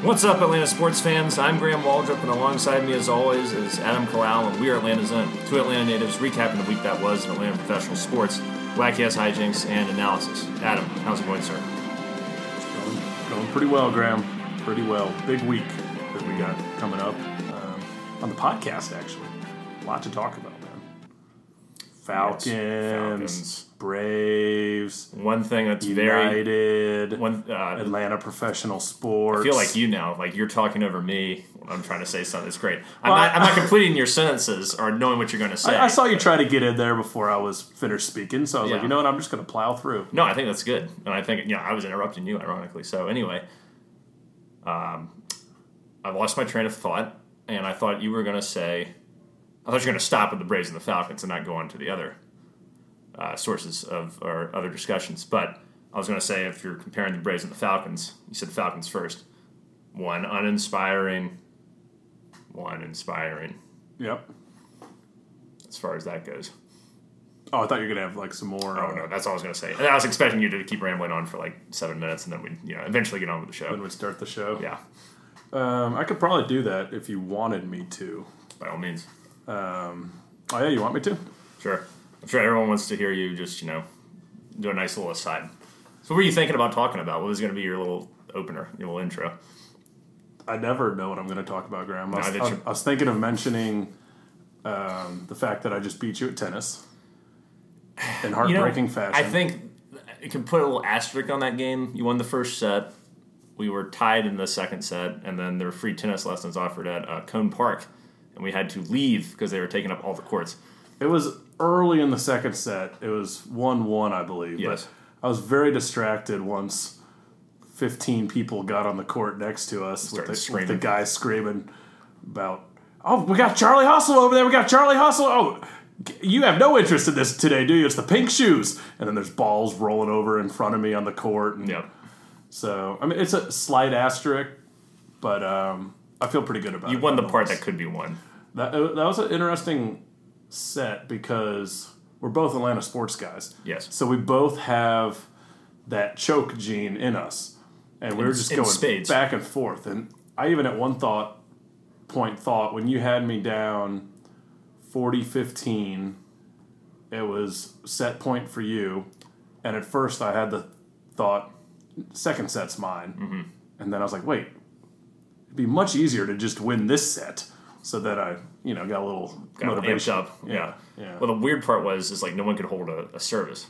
What's up, Atlanta sports fans? I'm Graham Waldrop, and alongside me, as always, is Adam Kalal, and we are Atlanta Zone, two Atlanta natives recapping the week that was in Atlanta professional sports, wacky-ass hijinks, and analysis. Adam, how's it going, sir? Going pretty well, Graham. Pretty well. Big week that we got coming up on the podcast, actually. A lot to talk about, man. Falcons. Braves. One thing that's United, Atlanta professional sports. I feel like you now, like you're talking over me when I'm trying to say something. It's great. I'm not completing your sentences or knowing what you're going to say. I saw you try to get in there before I was finished speaking, so I was like, you know what, I'm just going to plow through. No, I think that's good. And I think, I was interrupting you, ironically. So anyway, I lost my train of thought, and I thought you were going to say, I thought you were going to stop with the Braves and the Falcons and not go on to the other sources of our other discussions. But I was going to say, if you're comparing the Braves and the Falcons, you said Falcons first. One uninspiring. Yep. As far as that goes. Oh, I thought you were going to have like some more. Oh, no, that's all I was going to say. And I was expecting you to keep rambling on for like 7 minutes, and then we'd eventually get on with the show. Then we'd start the show. Yeah. I could probably do that if you wanted me to. By all means. Oh, yeah, you want me to? Sure. I'm sure everyone wants to hear you just, do a nice little aside. So what were you thinking about talking about? What was going to be your little opener, your little intro? I never know what I'm going to talk about, Graham. I was thinking of mentioning the fact that I just beat you at tennis in heartbreaking fashion. I think you can put a little asterisk on that game. You won the first set. We were tied in the second set, and then there were free tennis lessons offered at Cone Park, and we had to leave because they were taking up all the courts. It was early in the second set. It was 1-1, I believe. Yes. But I was very distracted once 15 people got on the court next to us with the guy screaming about, oh, we got Charlie Hustle over there. We got Charlie Hustle. Oh, you have no interest in this today, do you? It's the pink shoes. And then there's balls rolling over in front of me on the court. And yep. So, I mean, it's a slight asterisk, but I feel pretty good about it. You won the part that could be won. That was an interesting set because we're both Atlanta sports guys. Yes. So we both have that choke gene in us. And we were just going spades. Back and forth. And I even at one point thought when you had me down 40-15, it was set point for you. And at first I had the thought, second set's mine. Mm-hmm. And then I was like, wait, it'd be much easier to just win this set. So that I, got a little motivation. Up. Yeah. Well, the weird part is like no one could hold a service.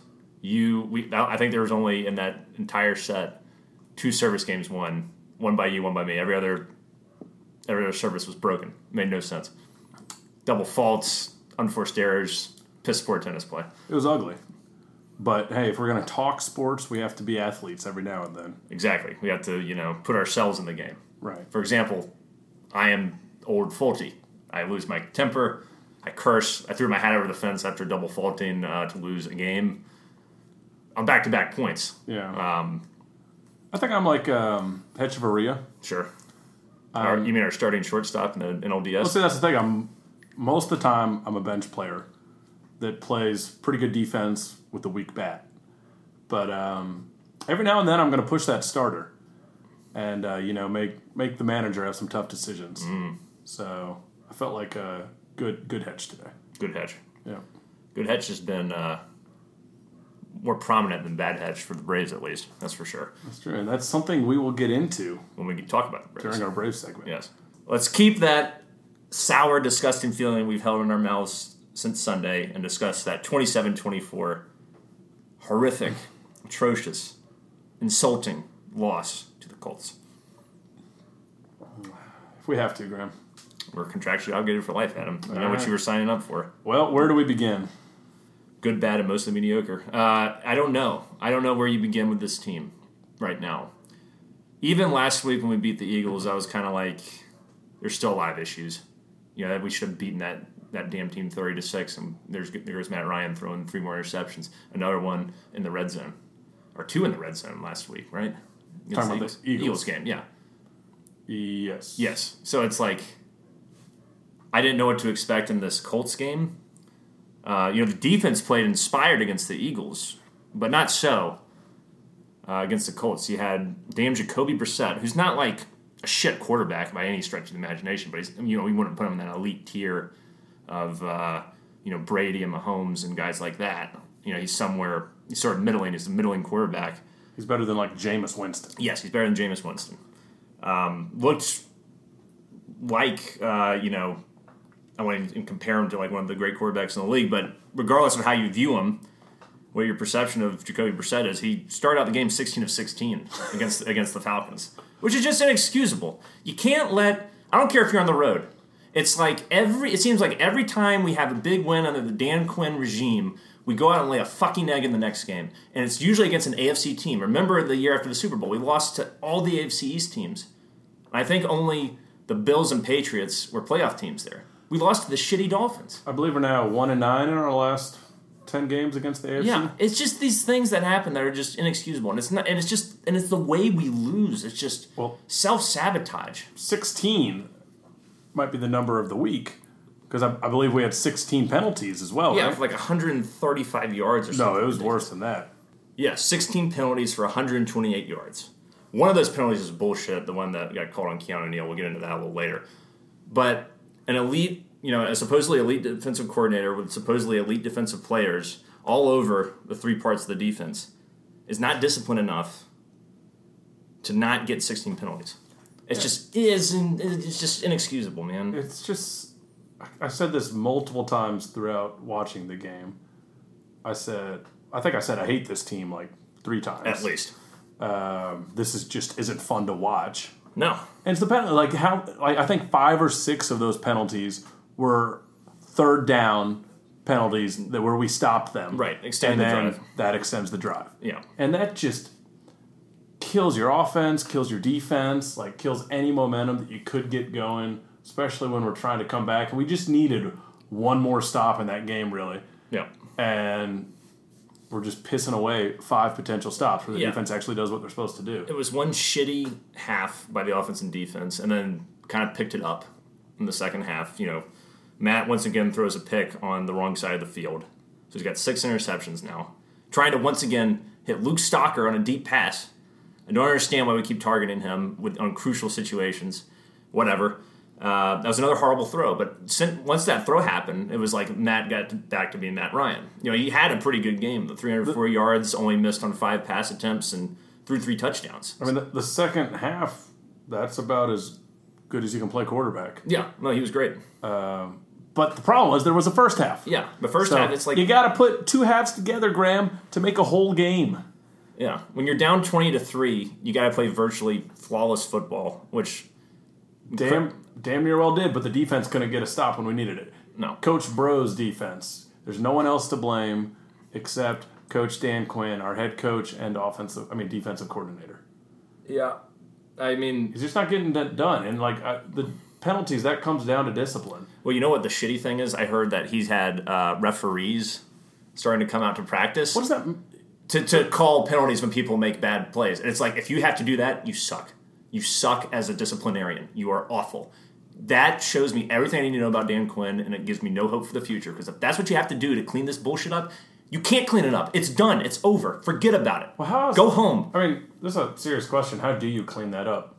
I think there was only in that entire set 2 service games won. One by you, one by me. Every other service was broken. Made no sense. Double faults, unforced errors, piss poor tennis play. It was ugly. But hey, if we're gonna talk sports, we have to be athletes every now and then. Exactly. We have to put ourselves in the game. Right. For example, I am old faulty. I lose my temper. I curse. I threw my hat over the fence after double faulting to lose a game on back-to-back points. Yeah. I think I'm like Hechavarria. Sure. You mean our starting shortstop in the NLDS? Well, see, that's the thing. Most of the time, I'm a bench player that plays pretty good defense with a weak bat. But every now and then, I'm going to push that starter and make the manager have some tough decisions. Mm. So I felt like a good hedge today. Good hedge. Yeah. Good hedge has been more prominent than bad hedge for the Braves, at least. That's for sure. That's true. And that's something we will get into when we talk about the Braves. During our Braves segment. Yes. Let's keep that sour, disgusting feeling we've held in our mouths since Sunday and discuss that 27-24 horrific, atrocious, insulting loss to the Colts. If we have to, Graham. We're contractually obligated for life, Adam. You know what you were signing up for. Well, where do we begin? Good, bad, and mostly mediocre. I don't know. I don't know where you begin with this team right now. Even last week when we beat the Eagles, I was kind of like, there's still a lot of issues. We should have beaten that damn team 30-6, and there's Matt Ryan throwing 3 more interceptions. Another one in the red zone. Or 2 in the red zone last week, right? Talking about the Eagles game, yeah. Yes. So it's like, I didn't know what to expect in this Colts game. The defense played inspired against the Eagles, but not so against the Colts. You had damn Jacoby Brissett, who's not like a shit quarterback by any stretch of the imagination, but we wouldn't put him in that elite tier of Brady and Mahomes and guys like that. He's sort of middling. He's a middling quarterback. He's better than like Jameis Winston. Yes, he's better than Jameis Winston. Looks like I want to compare him to like one of the great quarterbacks in the league, but regardless of how you view him, what your perception of Jacoby Brissett is, he started out the game 16 of 16 against the Falcons, which is just inexcusable. You can't let. I don't care if you're on the road. It's like it seems like every time we have a big win under the Dan Quinn regime, we go out and lay a fucking egg in the next game. And it's usually against an AFC team. Remember the year after the Super Bowl, we lost to all the AFC East teams. And I think only the Bills and Patriots were playoff teams there. We lost to the shitty Dolphins. I believe we're now 1-9 in our last 10 games against the AFC. Yeah, it's just these things that happen that are just inexcusable. And it's the way we lose. It's just self-sabotage. 16 might be the number of the week. Because I believe we had 16 penalties as well, yeah, right? for like 135 yards or something. No, it was worse than that. Yeah, 16 penalties for 128 yards. One of those penalties is bullshit, the one that got called on Keanu Neal. We'll get into that a little later. But an elite, a supposedly elite defensive coordinator with supposedly elite defensive players all over the three parts of the defense is not disciplined enough to not get 16 penalties. It's just inexcusable, man. It's just... I said this multiple times throughout watching the game. I think I said I hate this team like 3 times. At least. This isn't fun to watch. No. And it's the penalty. I think 5 or 6 of those penalties were third down penalties where we stopped them. Right. Extend the drive. That extends the drive. Yeah. And that just kills your offense, kills your defense, kills any momentum that you could get going. Especially when we're trying to come back. And we just needed one more stop in that game, really. Yeah. And we're just pissing away 5 potential stops where the defense actually does what they're supposed to do. It was one shitty half by the offense and defense, and then kind of picked it up in the second half. Matt once again throws a pick on the wrong side of the field. So he's got 6 interceptions now. Trying to once again hit Luke Stalker on a deep pass. I don't understand why we keep targeting him on crucial situations. Whatever. That was another horrible throw, but once that throw happened, it was like Matt got back to being Matt Ryan. He had a pretty good game. The 304 yards, only missed on 5 pass attempts, and threw 3 touchdowns. I mean, the second half, that's about as good as you can play quarterback. Yeah, no, he was great. But the problem was there was a first half. Yeah, the first half, it's like... You got to put 2 halves together, Graham, to make a whole game. Yeah, when you're down 20-3, you got to play virtually flawless football, which... Damn near well did, but the defense couldn't get a stop when we needed it. No. Coach Bro's defense. There's no one else to blame except Coach Dan Quinn, our head coach and defensive coordinator. Yeah. I mean... He's just not getting that done. And, the penalties, that comes down to discipline. Well, you know what the shitty thing is? I heard that he's had referees starting to come out to practice. What does that mean? To call penalties when people make bad plays. And it's like, if you have to do that, you suck. You suck as a disciplinarian. You are awful. That shows me everything I need to know about Dan Quinn, and it gives me no hope for the future. Because if that's what you have to do to clean this bullshit up, you can't clean it up. It's done. It's over. Forget about it. Well, go home. I mean, this is a serious question. How do you clean that up?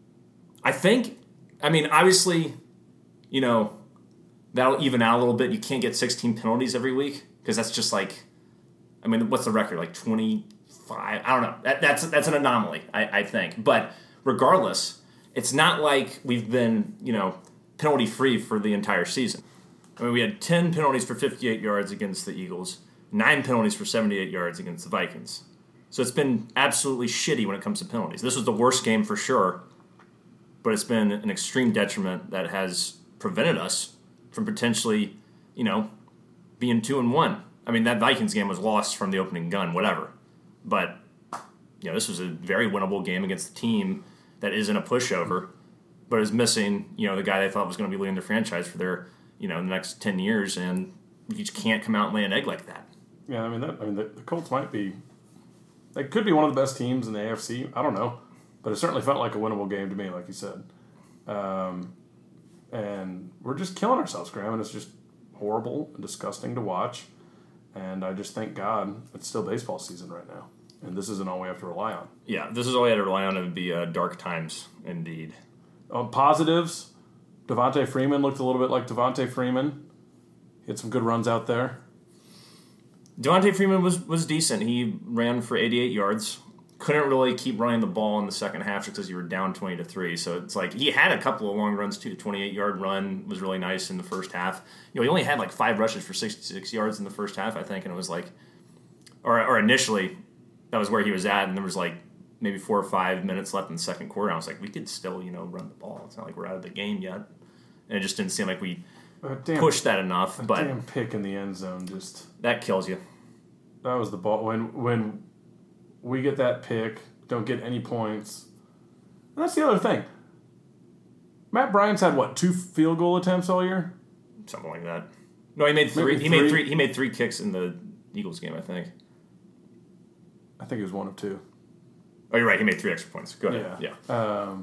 Obviously, that'll even out a little bit. You can't get 16 penalties every week because that's just what's the record? 25? I don't know. That's an anomaly, I think. But regardless, it's not like we've been, penalty-free for the entire season. We had 10 penalties for 58 yards against the Eagles, 9 penalties for 78 yards against the Vikings. So it's been absolutely shitty when it comes to penalties. This was the worst game for sure, but it's been an extreme detriment that has prevented us from potentially, being 2-1. That Vikings game was lost from the opening gun, whatever. But, this was a very winnable game against a team that isn't a pushover, but is missing, the guy they thought was going to be leading their franchise for their, the next 10 years, and you just can't come out and lay an egg like that. Yeah, the Colts might be, they could be one of the best teams in the AFC. I don't know, but it certainly felt like a winnable game to me, like you said. And we're just killing ourselves, Graham, and it's just horrible and disgusting to watch. And I just thank God it's still baseball season right now. And this isn't all we have to rely on. Yeah, this is all we had to rely on. It would be dark times, indeed. Positives, Devontae Freeman looked a little bit like Devontae Freeman. He had some good runs out there. Devontae Freeman was decent. He ran for 88 yards. Couldn't really keep running the ball in the second half just because you were down 20-3. So it's like he had a couple of long runs too. 28-yard run was really nice in the first half. He only had like 5 rushes for 66 yards in the first half, I think, and it was like, or initially, that was where he was at, and there was like maybe 4 or 5 minutes left in the second quarter. I was like, we could still run the ball. It's not like we're out of the game yet, and it just didn't seem like we pushed that enough. But damn pick in the end zone that kills you. That was the ball when we get that pick, don't get any points. And that's the other thing. Matt Bryant's had 2 field goal attempts all year? Something like that. No, he made 3. He made 3 kicks in the Eagles game, I think. I think it was 1 of 2. Oh, you're right. He made 3 extra points. Go ahead. Yeah.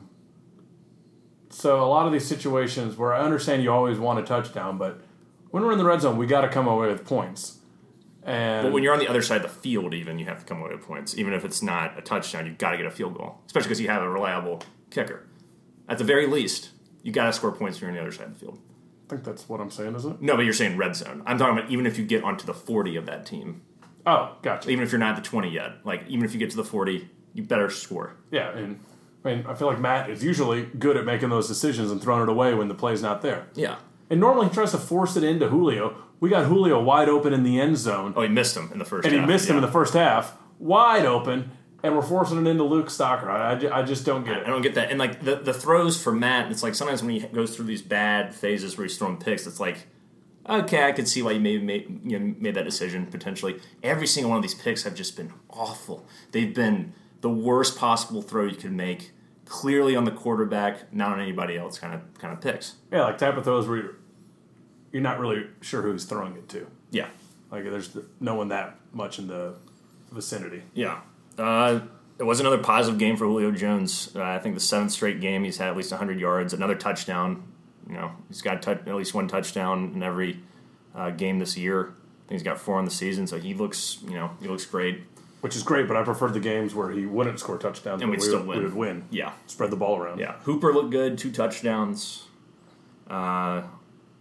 So a lot of these situations where I understand you always want a touchdown, but when we're in the red zone, we got to come away with points. But when you're on the other side of the field, even, you have to come away with points. Even if it's not a touchdown, you've got to get a field goal, especially because you have a reliable kicker. At the very least, you got to score points when you're on the other side of the field. I think that's what I'm saying, isn't it? No, but you're saying red zone. I'm talking about even if you get onto the 40 of that team. Oh, gotcha. Even if you're not at the 20 yet. Like, even if you get to the 40, you better score. Yeah, and I feel like Matt is usually good at making those decisions and throwing it away when the play's not there. Yeah. And normally he tries to force it into Julio. We got Julio wide open in the end zone. Oh, he missed him in the first half. And he missed him in the first half. Wide open. And we're forcing it into Luke Stocker. I just don't get it. I don't get that. And, like, the throws for Matt, it's like sometimes when he goes through these bad phases where he's throwing picks, it's like, okay, I could see why you maybe made that decision, potentially. Every single one of these picks have just been awful. They've been the worst possible throw you could make, clearly on the quarterback, not on anybody else kind of picks. Yeah, like type of throws where you're not really sure who he's throwing it to. Yeah. Like, there's no one that much in the vicinity. Yeah. It was another positive game for Julio Jones. I think the 7th straight game he's had at least 100 yards, another touchdown. He's got at least 1 touchdown in every game this year. I think he's got 4 on the season, so he looks great. Which is great, but I preferred the games where he wouldn't score touchdowns, and we'd still win. We would win. Yeah. Spread the ball around. Yeah. Hooper looked good, 2 touchdowns. The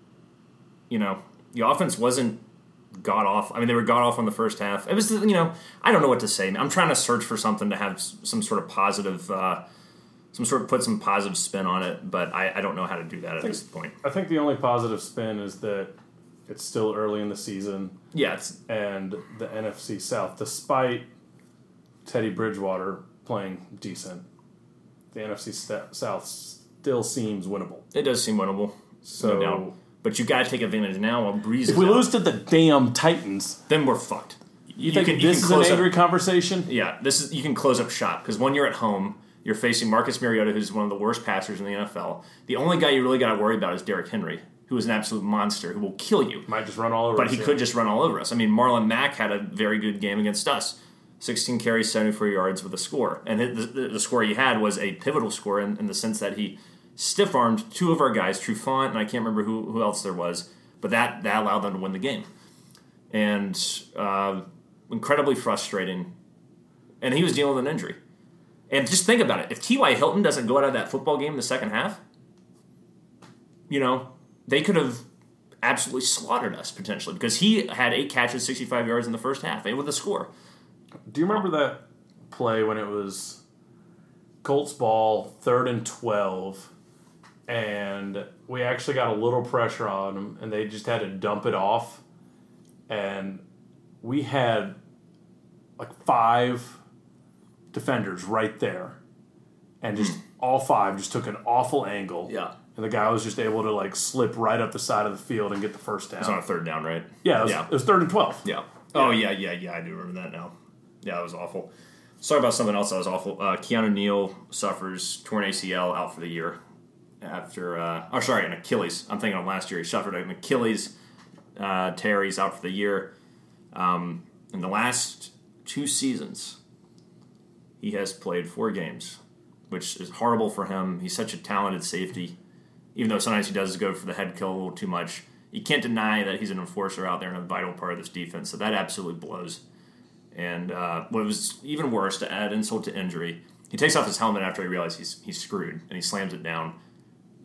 offense wasn't god-off. I mean, they were god-off on the first half. It was, I don't know what to say. I'm trying to search for something to have some sort of positive, put some positive spin on it, but I don't know how to do that at this point. I think the only positive spin is that it's still early in the season. Yeah. And the NFC South, despite Teddy Bridgewater playing decent, the NFC South still seems winnable. It does seem winnable. So, no doubt. But you got to take advantage now while Breeze is if we out. lose to the damn Titans, then we're fucked. You think this is an angry conversation? Yeah, you can close up shop because when you're at home, you're facing Marcus Mariota, who's one of the worst passers in the NFL. The only guy you really got to worry about is Derrick Henry, who is an absolute monster who will kill you. Might just run all over us. But he could just run all over us. I mean, Marlon Mack had a very good game against us. 16 carries, 74 yards with a score. And the score he had was a pivotal score in the sense that he stiff-armed 2 of our guys, Trufant, and I can't remember who else there was, but that allowed them to win the game. And incredibly frustrating. And he was dealing with an injury. And just think about it. If T.Y. Hilton doesn't go out of that football game in the second half, they could have absolutely slaughtered us, potentially, because he had 8 catches, 65 yards in the first half, and with a score. Do you remember that play when it was Colts ball, 3rd and 12, and we actually got a little pressure on them, and they just had to dump it off, and we had like 5 defenders right there, and just all 5 just took an awful angle. Yeah. And the guy was just able to like slip right up the side of the field and get the first down. It was on a 3rd down, right? Yeah, it was 3rd and 12. Yeah. Oh, yeah, I do remember that now. Yeah, that was awful. Sorry about something else that was awful. Keanu Neal suffers torn ACL, out for the year after an Achilles. I'm thinking of last year. He suffered an Achilles tear. He's out for the year. In the last 2 seasons, he has played 4 games, which is horrible for him. He's such a talented safety. Even though sometimes he does go for the head kill a little too much, you can't deny that he's an enforcer out there and a vital part of this defense. So that absolutely blows. And what was even worse, to add insult to injury, he takes off his helmet after he realizes he's screwed, and he slams it down.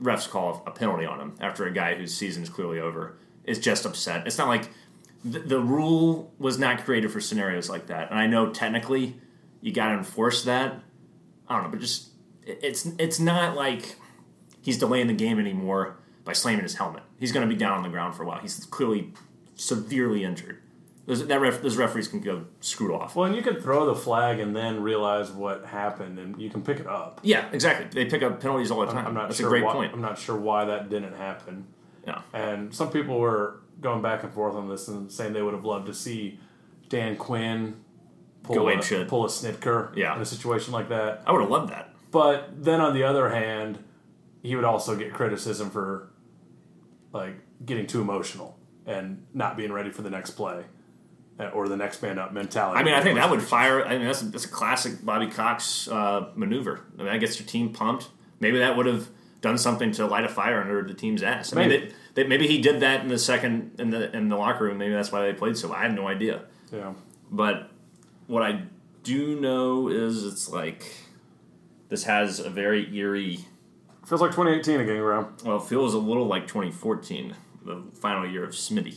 refs call a penalty on him after a guy whose season is clearly over is just upset. It's not like the rule was not created for scenarios like that. And I know technically you got to enforce that. I don't know, but just it's not like he's delaying the game anymore by slamming his helmet. He's going to be down on the ground for a while. He's clearly severely injured. Those referees can go screwed off. Well, and you can throw the flag and then realize what happened, and you can pick it up. Yeah, exactly. They pick up penalties all the time. That's a great point. I'm not sure why that didn't happen. Yeah. And some people were going back and forth on this and saying they would have loved to see Dan Quinn pull a Snitker in a situation like that. I would have loved that. But then on the other hand, he would also get criticism for like getting too emotional and not being ready for the next play or the next man up mentality. I mean, I think that would fire. I mean, that's a classic Bobby Cox maneuver. I mean, that gets your team pumped. Maybe that would have done something to light a fire under the team's ass. I mean, maybe he did that in the second in the locker room. Maybe that's why they played so well. I have no idea. Yeah. But what I do know is it's like this has a very eerie. Feels like 2018 again, Graham. Well, it feels a little like 2014, the final year of Smitty.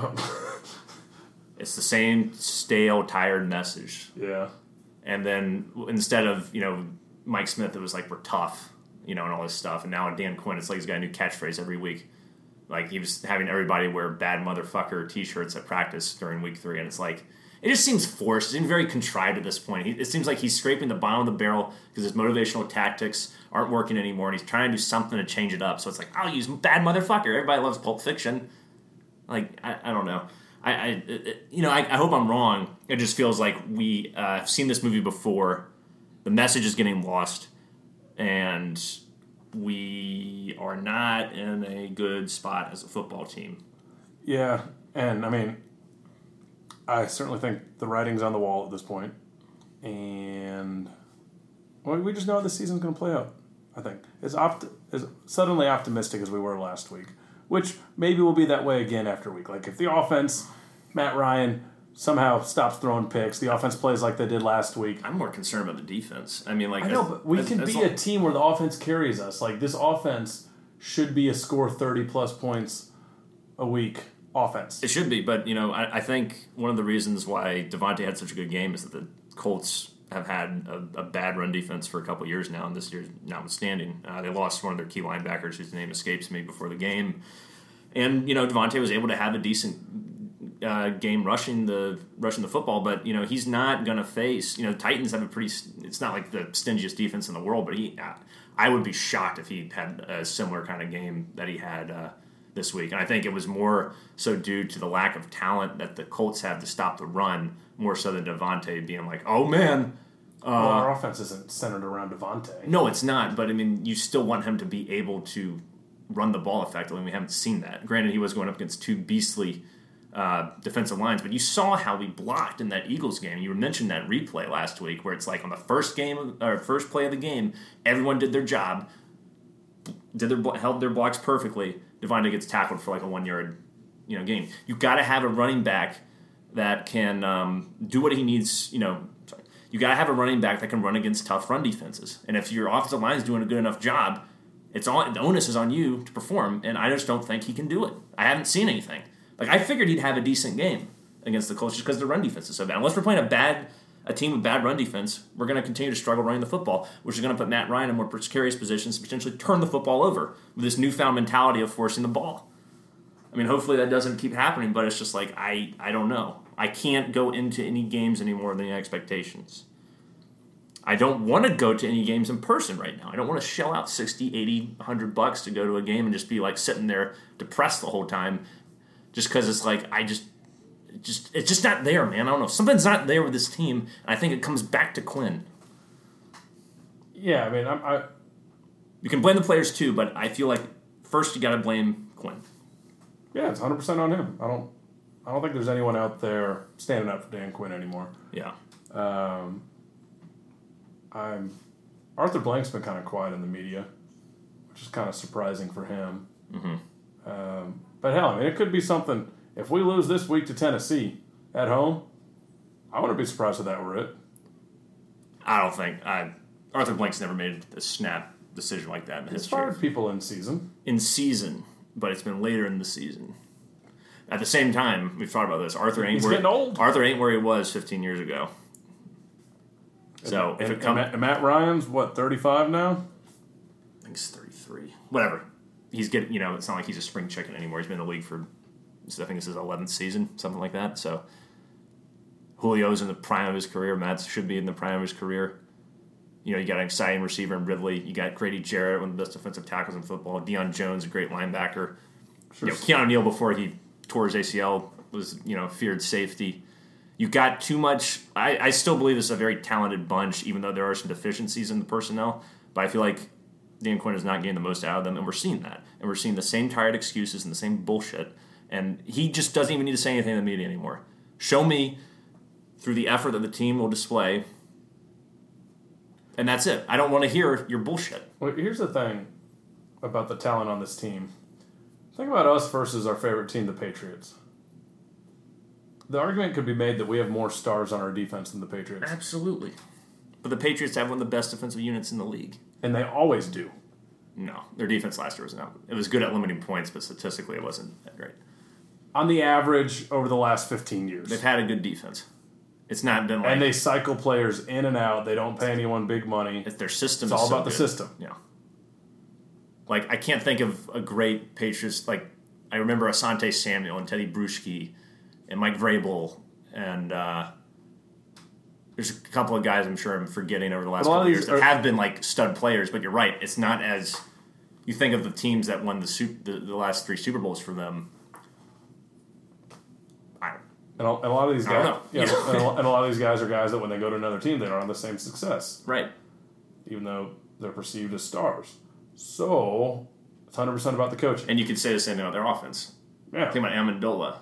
It's the same stale, tired message. Yeah. And then instead of, Mike Smith, it was like, we're tough, and all this stuff. And now Dan Quinn, it's like he's got a new catchphrase every week. Like he was having everybody wear bad motherfucker t-shirts at practice during week 3. And it's like, it just seems forced. It seems very contrived at this point. It seems like he's scraping the bottom of the barrel because his motivational tactics aren't working anymore. And he's trying to do something to change it up. So it's like, I'll use bad motherfucker. Everybody loves Pulp Fiction. Like, I don't know. I hope I'm wrong. It just feels like we have seen this movie before. The message is getting lost, and we are not in a good spot as a football team. Yeah, and I mean, I certainly think the writing's on the wall at this point, and we just know how the season's going to play out. I think as suddenly optimistic as we were last week. Which maybe will be that way again after week. Like if the offense, Matt Ryan, somehow stops throwing picks, the offense plays like they did last week. I'm more concerned about the defense. I mean, like I know, but we can be a team where the offense carries us. Like this offense should be a score 30+ points a week offense. It should be, but I think one of the reasons why Devontae had such a good game is that the Colts have had a bad run defense for a couple years now, and this year notwithstanding. They lost one of their key linebackers whose name escapes me before the game. And, Devontae was able to have a decent game rushing the football, but, he's not going to face, the Titans have it's not like the stingiest defense in the world, but I would be shocked if he had a similar kind of game that he had this week. And I think it was more so due to the lack of talent that the Colts have to stop the run, more so than Devontae being like, oh, man. Well, our offense isn't centered around Devontae. No, it's not. But, I mean, you still want him to be able to run the ball effectively, and we haven't seen that. Granted, he was going up against 2 beastly defensive lines, but you saw how we blocked in that Eagles game. You mentioned that replay last week where it's like on the first play of the game, everyone did their job, held their blocks perfectly. Devontae gets tackled for like a 1-yard gain. You got to have a running back that can do what he needs. You got to have a running back that can run against tough run defenses. And if your offensive line is doing a good enough job, the onus is on you to perform. And I just don't think he can do it. I haven't seen anything. Like I figured he'd have a decent game against the Colts just because the run defense is so bad. Unless we're playing a team with bad run defense, we're going to continue to struggle running the football, which is going to put Matt Ryan in more precarious positions to potentially turn the football over with this newfound mentality of forcing the ball. I mean, hopefully that doesn't keep happening, but it's just like, I don't know. I can't go into any games anymore than the expectations. I don't want to go to any games in person right now. I don't want to shell out $60, $80, $100 to go to a game and just be like sitting there depressed the whole time just because it's like, it's just not there, man. I don't know. Something's not there with this team, and I think it comes back to Quinn. Yeah, I mean, you can blame the players too, but I feel like first you got to blame Quinn. Yeah, it's 100% on him. I don't think there's anyone out there standing up for Dan Quinn anymore. Yeah. Arthur Blank's been kind of quiet in the media, which is kind of surprising for him. Mm-hmm. But hell, I mean, it could be something. If we lose this week to Tennessee at home, I wouldn't be surprised if that were it. I don't think. Arthur Blank's never made a snap decision like that in the He's history. fired people in season. In season, but it's been later in the season. At the same time, we've talked about this. He's getting old. Arthur ain't where he was 15 years ago. So if it comes, Matt Ryan's what, 35 now? I think it's 33. Whatever. He's getting. It's not like he's a spring chicken anymore. He's been in the league for, I think this is his 11th season, something like that. So Julio's in the prime of his career. Matt should be in the prime of his career. You got an exciting receiver in Ridley. You got Grady Jarrett, one of the best defensive tackles in football. Deion Jones, a great linebacker. Sure. Keanu Neal, before he tore his ACL, was feared safety. You got too much. I still believe this is a very talented bunch, even though there are some deficiencies in the personnel. But I feel like Dan Quinn is not getting the most out of them, and we're seeing that. And we're seeing the same tired excuses and the same bullshit. And he just doesn't even need to say anything to the media anymore. Show me through the effort that the team will display, and that's it. I don't want to hear your bullshit. Well, here's the thing about the talent on this team. Think about us versus our favorite team, the Patriots. The argument could be made that we have more stars on our defense than the Patriots. Absolutely. But the Patriots have one of the best defensive units in the league. And they always do. No. Their defense last year was not. It was good at limiting points, but statistically it wasn't that great. On the average, over the last 15 years. They've had a good defense. It's not been like... And they cycle players in and out. They don't pay anyone big money. It's their system. It's all about the system. Yeah. Like, I can't think of a great Patriots... Like, I remember Asante Samuel and Teddy Bruschi and Mike Vrabel and... there's a couple of guys I'm sure I'm forgetting over the last couple of years that have been like stud players, but you're right. It's not as... You think of the teams that won the last 3 Super Bowls for them... And a lot of these guys, and a lot of these guys are guys that when they go to another team, they don't have the same success. Right. Even though they're perceived as stars. So, it's 100% about the coaching. And you could say the same thing about their offense. Yeah. Think about Amendola.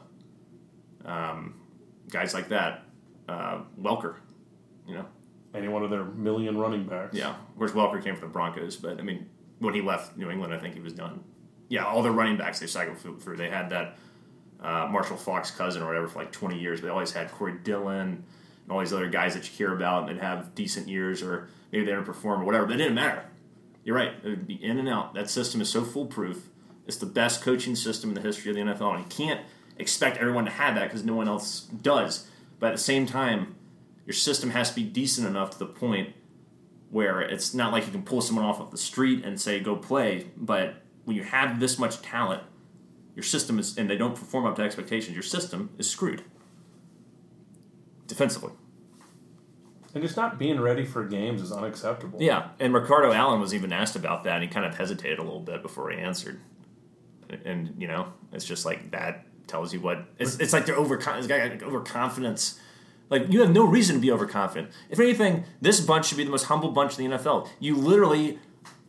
Guys like that. Welker. Any one of their million running backs. Yeah. Of course, Welker came from the Broncos, but, when he left New England, I think he was done. Yeah, all their running backs they cycled through. They had that... Marshall Faulk's cousin or whatever for like 20 years, but they always had Corey Dillon and all these other guys that you hear about and have decent years or maybe they underperform or whatever, but it didn't matter. You're right. It would be in and out. That system is so foolproof. It's the best coaching system in the history of the NFL, and you can't expect everyone to have that because no one else does. But at the same time, your system has to be decent enough to the point where it's not like you can pull someone off the street and say, go play, but when you have this much talent, your system is, and they don't perform up to expectations, your system is screwed. Defensively. And just not being ready for games is unacceptable. Yeah, and Ricardo Allen was even asked about that, and he kind of hesitated a little bit before he answered. And, it's just like that tells you what... It's like they're overconfidence. Like, you have no reason to be overconfident. If anything, this bunch should be the most humble bunch in the NFL. You literally...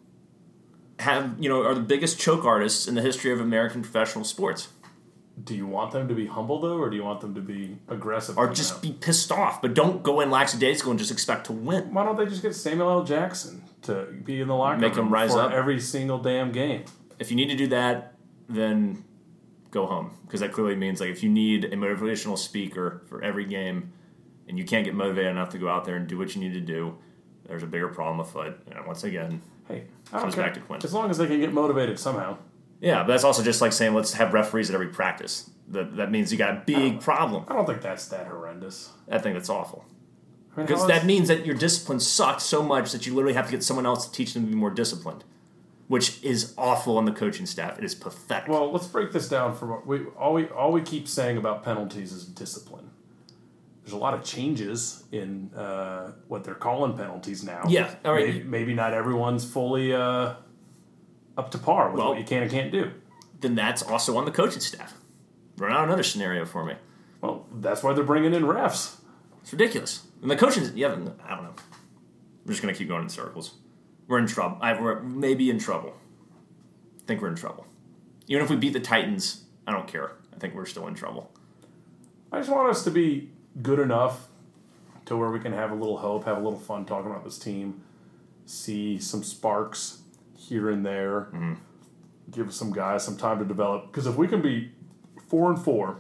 are the biggest choke artists in the history of American professional sports. Do you want them to be humble, though, or do you want them to be aggressive? Or just be pissed off, but don't go in lackadaisical and just expect to win. Why don't they just get Samuel L. Jackson to be in the locker room Make him rise for up every single damn game? If you need to do that, then go home. Because that clearly means like if you need a motivational speaker for every game and you can't get motivated enough to go out there and do what you need to do, there's a bigger problem afoot. And once again... Hey, comes back to Quinn. As long as they can get motivated somehow. Yeah, but that's also just like saying let's have referees at every practice. That means you got a big problem. I don't think that's that horrendous. I think that's awful. Because that means that your discipline sucks so much that you literally have to get someone else to teach them to be more disciplined, which is awful on the coaching staff. It is pathetic. Well, let's break this down. All we keep saying about penalties is discipline. There's a lot of changes in what they're calling penalties now. Yeah, all right. Maybe not everyone's fully up to par with what you can and can't do. Then that's also on the coaching staff. Run out another scenario for me. Well, that's why they're bringing in refs. It's ridiculous. And the coaching, I don't know. We're just going to keep going in circles. We're in trouble. We're maybe in trouble. I think we're in trouble. Even if we beat the Titans, I don't care. I think we're still in trouble. I just want us to be good enough to where we can have a little hope, have a little fun talking about this team, see some sparks here and there, give some guys some time to develop. Because if we can be 4-4,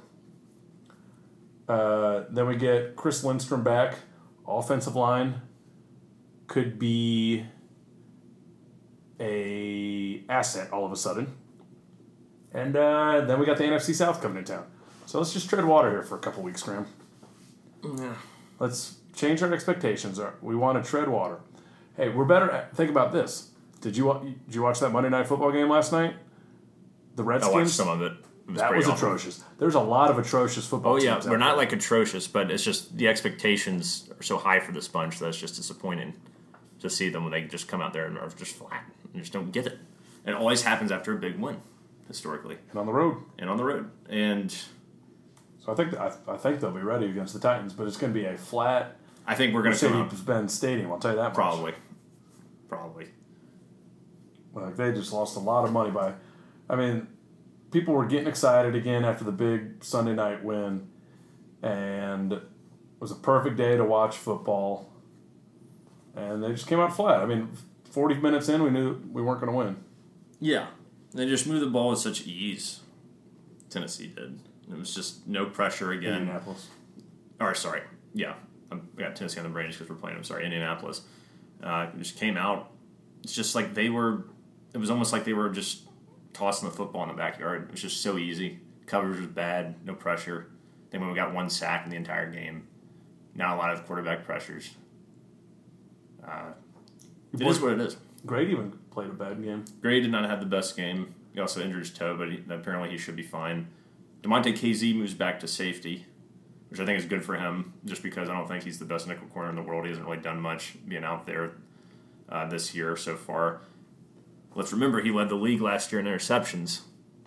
then we get Chris Lindstrom back. Offensive line could be a asset all of a sudden. And then we got the NFC South coming to town. So let's just tread water here for a couple weeks, Graham. Yeah. Let's change our expectations. We want to tread water. Hey, we're better. Think about this. Did you watch that Monday Night Football game last night? The Redskins? I watched some of it. That was atrocious. There's a lot of atrocious football teams. Oh, yeah. We're not like atrocious, but it's just the expectations are so high for this bunch that it's just disappointing to see them when they just come out there and are just flat and just don't get it. And it always happens after a big win, historically. And on the road. And so I think they'll be ready against the Titans, but it's going to be a flat. I think we're going to come out. Mercedes-Benz Stadium. I'll tell you that much. Probably. Like they just lost a lot of money by. I mean, people were getting excited again after the big Sunday night win, and it was a perfect day to watch football. And they just came out flat. I mean, 40 minutes in, we knew we weren't going to win. Yeah, they just moved the ball with such ease. Tennessee did. It was just no pressure again. Indianapolis. Or sorry, yeah, I got Tennessee on the brain just because we're playing. I'm sorry, Indianapolis. It just came out. It's just like they were. It was almost like they were just tossing the football in the backyard. It was just so easy. Coverage was bad, no pressure. Then when we got one sack in the entire game, not a lot of quarterback pressures. It is what it is. Grady even played a bad game. Grady did not have the best game. He also injured his toe, but apparently he should be fine. DeMonte KZ moves back to safety, which I think is good for him, just because I don't think he's the best nickel corner in the world. He hasn't really done much being out there this year so far. Let's remember he led the league last year in interceptions.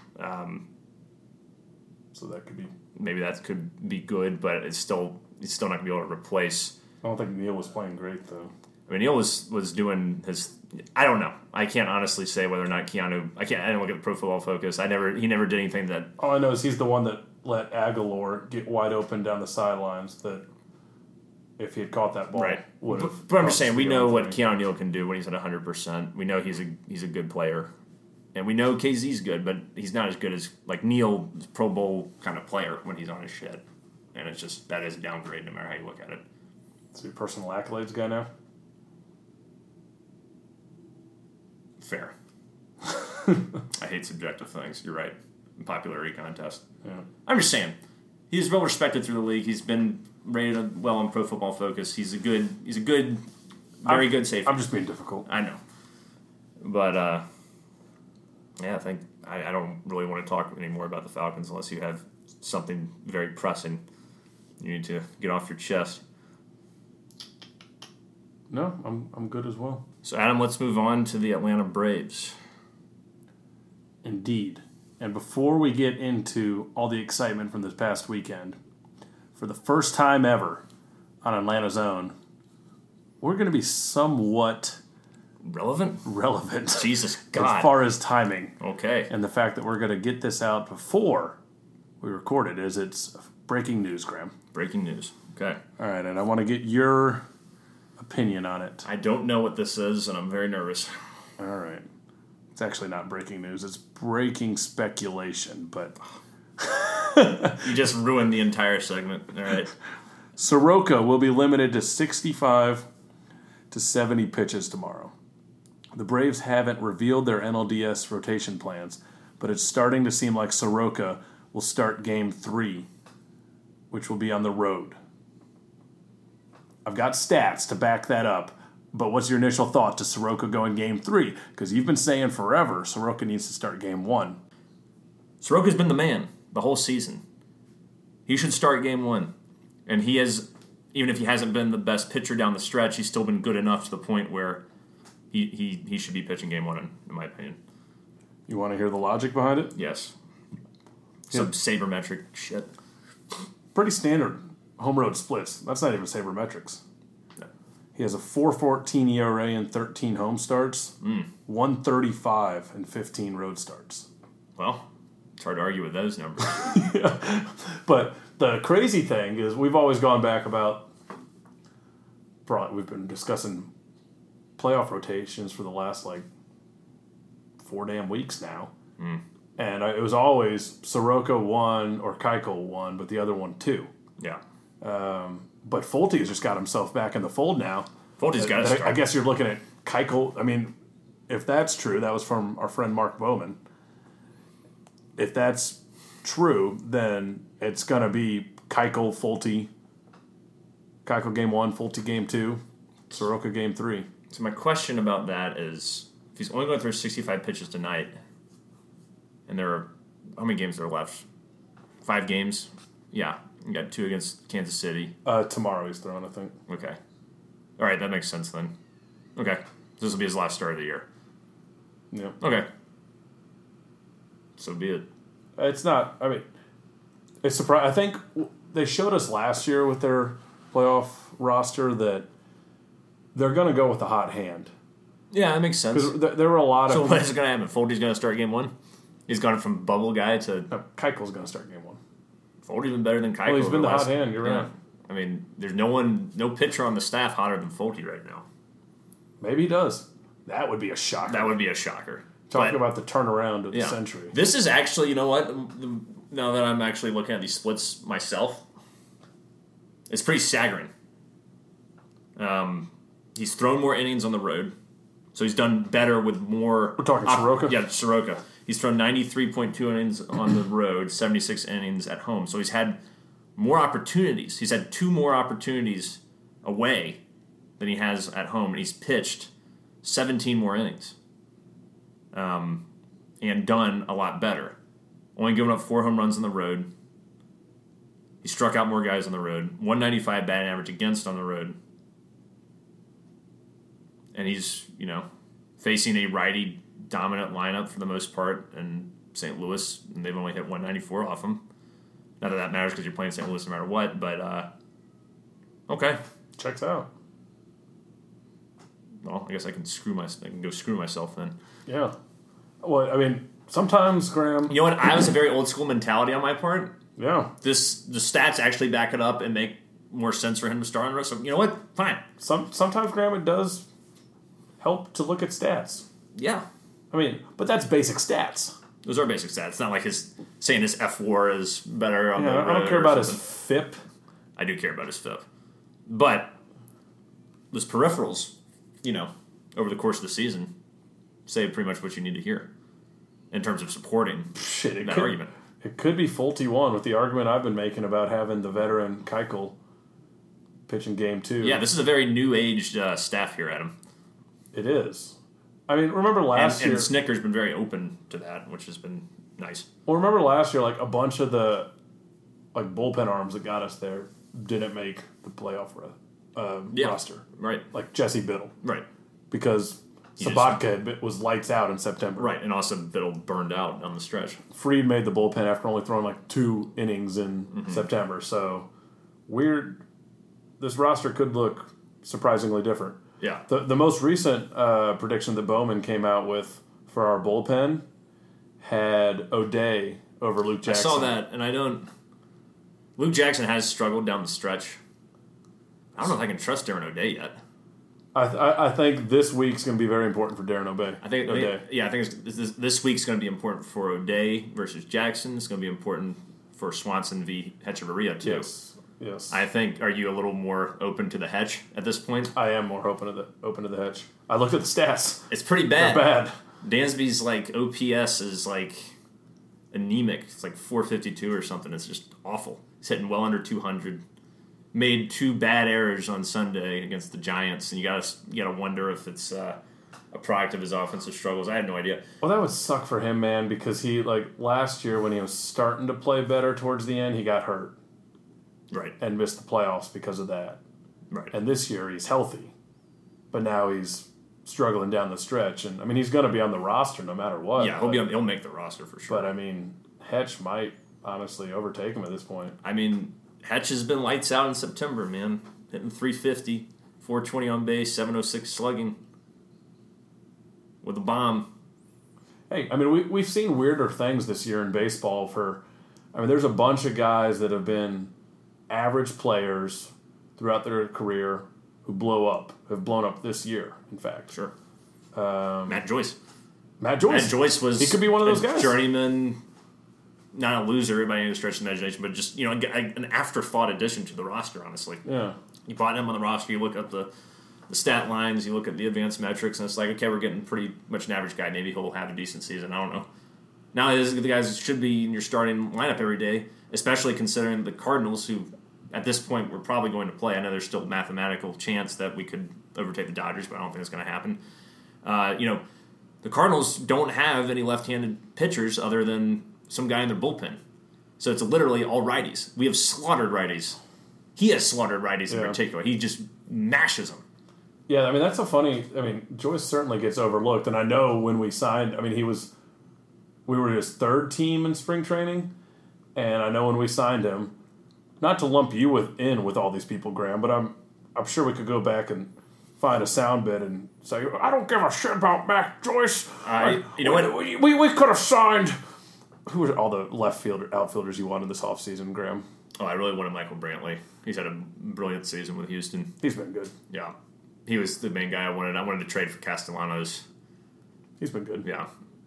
So that could be... Maybe that could be good, but it's still not going to be able to replace... I don't think Neal was playing great, though. I mean, Neal was doing his... I don't know. I can't honestly say whether or not Keanu... I didn't look at the Pro Football Focus. He never did anything that... All I know is he's the one that let Aguilar get wide open down the sidelines that if he had caught that ball, right. would have... But I'm just saying, we know what Keanu Neal can do when he's at 100%. We know he's a good player. And we know KZ's good, but he's not as good as, like, Neal, Pro Bowl kind of player when he's on his shit. And it's just, that is a downgrade no matter how you look at it. So your personal accolades guy now? Fair. I hate subjective things. You're right. Popularity contest. Yeah. I'm just saying, he's well respected through the league. He's been rated well on Pro Football Focus. He's a good, very good safety. I'm just being difficult. I know. But, yeah, I don't really want to talk anymore about the Falcons unless you have something very pressing you need to get off your chest. No, I'm good as well. So, Adam, let's move on to the Atlanta Braves. Indeed. And before we get into all the excitement from this past weekend, for the first time ever on Atlanta's Own, we're going to be somewhat relevant. Jesus God. As far as timing. Okay. And the fact that we're going to get this out before we record it is it's breaking news, Graham. Breaking news. Okay. All right, and I want to get your opinion on it. I don't know what this is, and I'm very nervous. All right. It's actually not breaking news. It's breaking speculation, but... You just ruined the entire segment. All right. Soroka will be limited to 65 to 70 pitches tomorrow. The Braves haven't revealed their NLDS rotation plans, but it's starting to seem like Soroka will start Game 3, which will be on the road. I've got stats to back that up, but what's your initial thought to Soroka going Game 3? Because you've been saying forever Soroka needs to start Game 1. Soroka's been the man the whole season. He should start Game 1. And he has, even if he hasn't been the best pitcher down the stretch, he's still been good enough to the point where he should be pitching Game 1, in my opinion. You want to hear the logic behind it? Yes. Some sabermetric shit. Pretty standard home road splits. That's not even sabermetrics. No. He has a 4.14 ERA in 13 home starts, 135 in 15 road starts. Well, it's hard to argue with those numbers. Yeah. But the crazy thing is we've always gone back about, we've been discussing playoff rotations for the last 4 damn weeks now. And it was always Soroka 1 or Keuchel 1, but the other one 2. Yeah. But Fulte has just got himself back in the fold now. Fulte's got to start. I guess you're looking at Keuchel. I mean, if that's true, that was from our friend Mark Bowman. If that's true, then it's going to be Keuchel, Fulte. Keuchel game 1, Fulte game 2, Soroka game 3. So my question about that is, if he's only going to throw 65 pitches tonight, and there are, how many games are left? 5 games? Yeah. You got 2 against Kansas City. Tomorrow he's throwing, I think. Okay. All right, that makes sense then. Okay. This will be his last start of the year. Yeah. Okay. So be it. It's not, I mean, it's surprising. I think they showed us last year with their playoff roster that they're going to go with the hot hand. Yeah, that makes sense. Because there were a lot of... So what is going to happen? Folty's going to start game 1? He's gone from bubble guy to... No, Keuchel's going to start game 1. Folty's been better than Keuchel. Well, he's been the hot hand, you're right. I mean, there's no pitcher on the staff hotter than Folty right now. Maybe he does. That would be a shocker. That would be a shocker. Talking about the turnaround of the century. This is actually, you know what? Now that I'm actually looking at these splits myself, it's pretty staggering. He's thrown more innings on the road, so he's done better with more... We're talking Soroka? Yeah, Soroka. He's thrown 93.2 innings on the road, 76 innings at home. So he's had more opportunities. He's had 2 more opportunities away than he has at home, and he's pitched 17 more innings. And done a lot better. Only given up 4 home runs on the road. He struck out more guys on the road. 195 batting average against on the road. And he's, facing a righty dominant lineup for the most part in St. Louis, and they've only hit 194 off him. Not that that matters because you're playing St. Louis no matter what, but okay. Checks out. Well, I guess I can go screw myself then. Yeah. Well, I mean, sometimes, Graham... You know what? I was a very old school mentality on my part. Yeah. The stats actually back it up and make more sense for him to start on the rest. So, you know what? Fine. Sometimes, Graham, it does help to look at stats. Yeah. I mean, but that's basic stats. Those are basic stats. It's not like saying his F4 is better on the road. I don't care about his FIP. I do care about his FIP. But those peripherals, over the course of the season, say pretty much what you need to hear in terms of supporting that argument. It could be Fulte 1 with the argument I've been making about having the veteran Keuchel pitching game 2. Yeah, this is a very new-aged staff here, Adam. It is. I mean, remember last year... And Snicker's been very open to that, which has been nice. Well, remember last year, a bunch of the bullpen arms that got us there didn't make the playoff roster. Right. Like Jesse Biddle. Right. Because Sabatka was lights out in September. Right, and also Biddle burned out on the stretch. Fried made the bullpen after only throwing 2 innings in September. So, weird. This roster could look surprisingly different. Yeah. The most recent prediction that Bowman came out with for our bullpen had O'Day over Luke Jackson. I saw that, and Luke Jackson has struggled down the stretch. I don't know if I can trust Darren O'Day yet. I think this week's going to be very important for Darren O'Day. I think this week's going to be important for O'Day versus Jackson. It's going to be important for Swanson v. Hechavarria, too. Yes. I think, are you a little more open to the Hetch at this point? I am more open to the Hetch. I looked at the stats. It's pretty bad. They're bad. Dansby's OPS is anemic. It's 452 or something. It's just awful. He's hitting well under 200. Made 2 bad errors on Sunday against the Giants, and you gotta wonder if it's a product of his offensive struggles. I had no idea. Well, that would suck for him, man, because he last year when he was starting to play better towards the end, he got hurt. Right. And missed the playoffs because of that. Right. And this year he's healthy, but now he's struggling down the stretch. And I mean, he's going to be on the roster no matter what. Yeah, he'll make the roster for sure. But I mean, Hetch might honestly overtake him at this point. I mean, Hetch has been lights out in September, man. Hitting 350, 420 on base, 706 slugging with a bomb. Hey, I mean, we've seen weirder things this year in baseball. There's a bunch of guys that have been average players throughout their career who have blown up this year, in fact. Sure. Matt Joyce. Matt Joyce was... He could be one of those guys. Journeyman, not a loser by any stretch of the imagination, but just, an afterthought addition to the roster, honestly. Yeah. You brought him on the roster, you look up the the stat lines, you look at the advanced metrics, and it's like, okay, we're getting pretty much an average guy. Maybe he'll have a decent season. I don't know. Now, the guys should be in your starting lineup every day, especially considering the Cardinals, who at this point we're probably going to play. I know there's still a mathematical chance that we could overtake the Dodgers, but I don't think it's going to happen. The Cardinals don't have any left-handed pitchers other than some guy in their bullpen. So it's literally all righties. We have slaughtered righties. He has slaughtered righties in particular. He just mashes them. Yeah, I mean, that's Joyce certainly gets overlooked. And I know when we signed, we were his third team in spring training. And I know when we signed him, not to lump you in with all these people, Graham, but I'm sure we could go back and find a sound bit and say, I don't give a shit about Mac Joyce. You know what? We could have signed. Who were all the outfielders you wanted this offseason, Graham? Oh, I really wanted Michael Brantley. He's had a brilliant season with Houston. He's been good. Yeah. He was the main guy I wanted. I wanted to trade for Castellanos. He's been good. Yeah.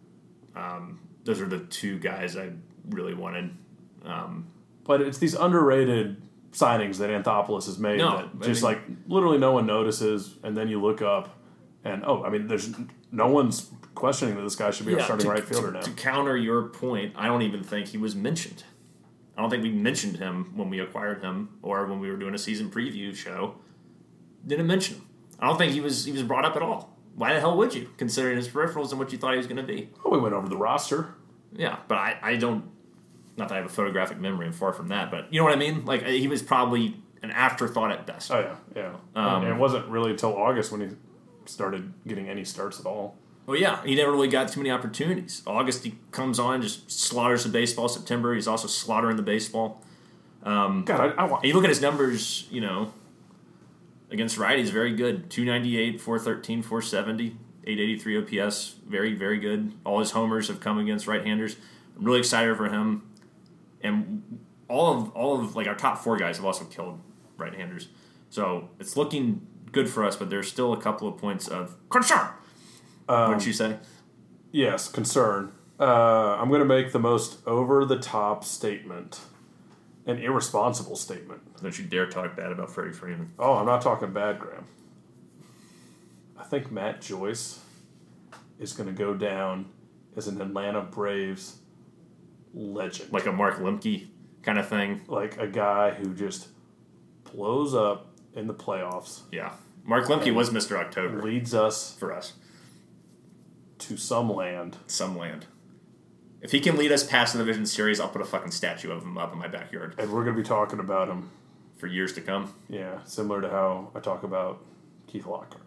Those are the two guys I really wanted. But it's these underrated signings that Anthopoulos has made literally no one notices, and then you look up, and there's no one's questioning that this guy should be our starting right fielder now. To counter your point, I don't even think he was mentioned. I don't think we mentioned him when we acquired him or when we were doing a season preview show. Didn't mention him. I don't think he was brought up at all. Why the hell would you, considering his peripherals and what you thought he was going to be? Well, we went over the roster. Yeah, but I don't... Not that I have a photographic memory, I'm far from that, but you know what I mean? Like, he was probably an afterthought at best. Oh, yeah. And it wasn't really until August when he started getting any starts at all. Well, yeah, he never really got too many opportunities. August, he comes on, just slaughters the baseball. September, he's also slaughtering the baseball. You look at his numbers, against righties, very good. 298, 413, 470, 883 OPS, very, very good. All his homers have come against right-handers. I'm really excited for him. And all of our top four guys have also killed right-handers. So it's looking good for us, but there's still a couple of points of concern. Wouldn't you say? Yes, concern. I'm going to make the most over-the-top statement, an irresponsible statement. Don't you dare talk bad about Freddie Freeman. Oh, I'm not talking bad, Graham. I think Matt Joyce is going to go down as an Atlanta Braves legend. Like a Mark Lemke kind of thing? Like a guy who just blows up in the playoffs. Yeah. Mark Lemke was Mr. October. Leads us. For us. To some land. Some land. If he can lead us past the division series, I'll put a fucking statue of him up in my backyard. And we're going to be talking about him. For years to come. Yeah, similar to how I talk about Keith Lockhart.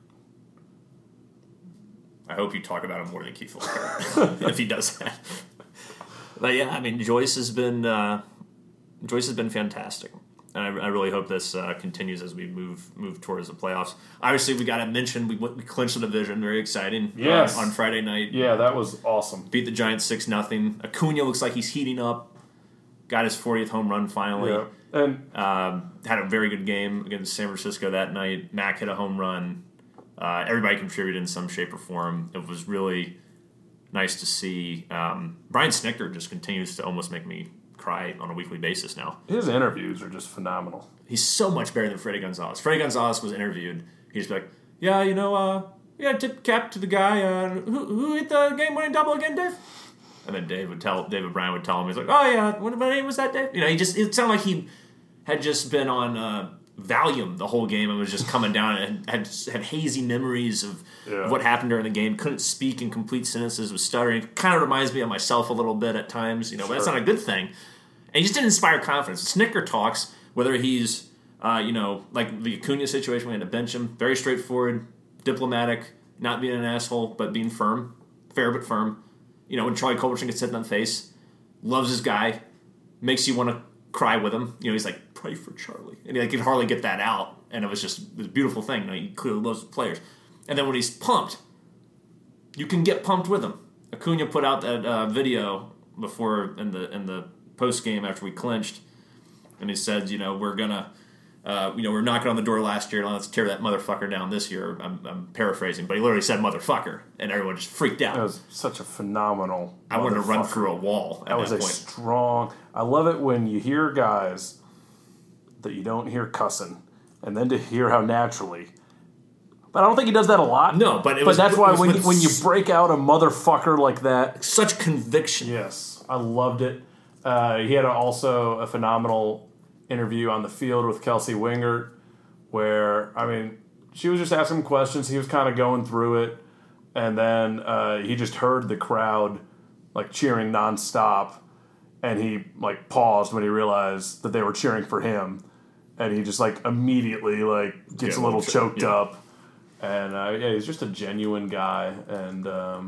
I hope you talk about him more than Keith Lockhart. If he does that. But yeah, Joyce has been fantastic. And I really hope this continues as we move towards the playoffs. Obviously, we got to mention we clinched the division. Very exciting. Yes. On Friday night. Yeah, that was awesome. Beat the Giants 6-0. Acuna looks like he's heating up. Got his 40th home run finally. Yeah. And had a very good game against San Francisco that night. Mac hit a home run. Everybody contributed in some shape or form. It was really nice to see. Brian Snitker just continues to almost make me cry on a weekly basis now. His interviews are just phenomenal. He's so much better than Freddie Gonzalez. Freddie Gonzalez was interviewed. He'd just be like, yeah, tip cap to the guy. Who hit the game-winning double again, Dave? And then David Bryan would tell him, he's like, oh yeah, what name was that, Dave? It sounded like he had just been on Valium the whole game and was just coming down and had hazy memories of what happened during the game. Couldn't speak in complete sentences, was stuttering. Kind of reminds me of myself a little bit at times, but that's not a good thing. And he just didn't inspire confidence. Snicker talks, whether he's, like the Acuna situation, we had to bench him. Very straightforward, diplomatic, not being an asshole, but being firm. Fair but firm. When Charlie Culberson gets hit in the face, loves his guy, makes you want to cry with him. He's like, pray for Charlie. And he could hardly get that out. And it was a beautiful thing. He clearly loves the players. And then when he's pumped, you can get pumped with him. Acuna put out that video before in the post game after we clinched, and he said, we're gonna, we're knocking on the door last year. Let's tear that motherfucker down this year. I'm paraphrasing, but he literally said motherfucker, and everyone just freaked out. That was such a phenomenal. I wanted to run through a wall. That was a strong. I love it when you hear guys that you don't hear cussing, and then to hear how naturally. But I don't think he does that a lot. No, but that's why when you break out a motherfucker like that, such conviction. Yes, I loved it. He had also a phenomenal interview on the field with Kelsey Wingert, where she was just asking him questions. He was kind of going through it, and then he just heard the crowd like cheering nonstop, and he like paused when he realized that they were cheering for him, and he just like immediately like gets a little choked up, and he's just a genuine guy, and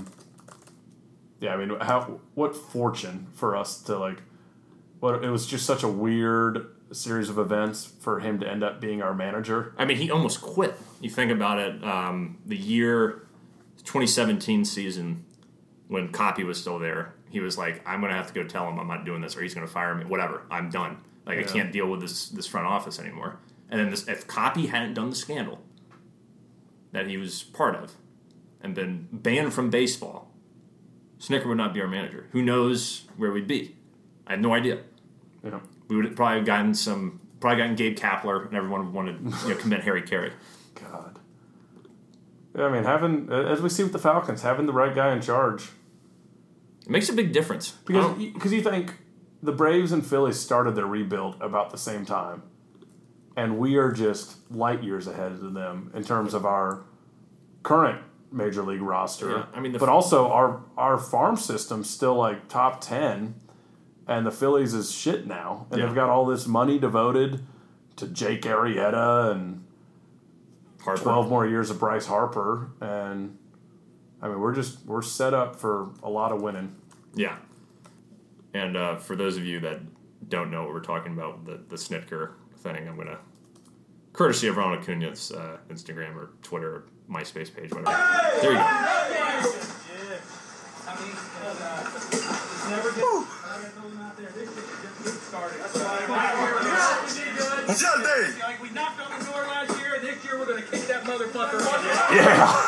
what fortune for us to like. It was just such a weird series of events for him to end up being our manager. I mean, he almost quit. You think about it, the year 2017 season when Copy was still there, he was like, I'm going to have to go tell him I'm not doing this or he's going to fire me. Whatever, I'm done. Like, I can't deal with this front office anymore. And then if Copy hadn't done the scandal that he was part of and been banned from baseball, Snitker would not be our manager. Who knows where we'd be? I have no idea. Yeah. We would have probably gotten Gabe Kapler, and everyone wanted to commit Harry Carey. God. Yeah, I mean, as we see with the Falcons, having the right guy in charge. It makes a big difference. Because you think the Braves and Phillies started their rebuild about the same time, and we are just light years ahead of them in terms of our current major league roster. Yeah, I mean, but also our farm system's still like top 10. And the Phillies is shit now. And they've got all this money devoted to Jake Arrieta and Harper. 12 more years of Bryce Harper. And, I mean, we're set up for a lot of winning. Yeah. And for those of you that don't know what we're talking about, the Snitker thing, I'm going to, courtesy of Ronald Acuna's Instagram or Twitter or MySpace page, whatever. There you go. Like we knocked on the door last year, and this year we're going to kick that motherfucker. Yeah.